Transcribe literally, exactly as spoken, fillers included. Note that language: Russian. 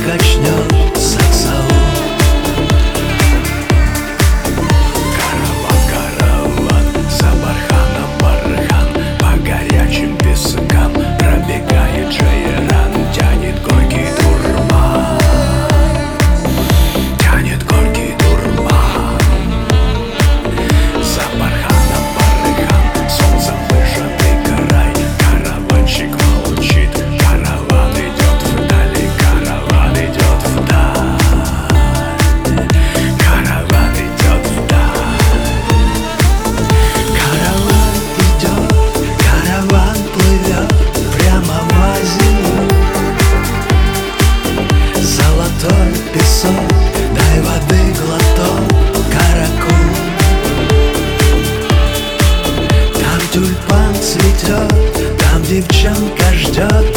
качнет саксофон. Караван, караван, за барханом бархан, по горячим пескам пробегает Джейран, тянет горький дурман, тянет горький дурман. За барханом бархан, солнцем выжженный край, караванщик молчит, караван идет вдали, караван идет вдаль, караван идет вдаль. Караван идет, караван плывет прямо в Азию. Золотой песок, дай воды глоток, каракул. Там тюльпан цветет, там девчонка ждет,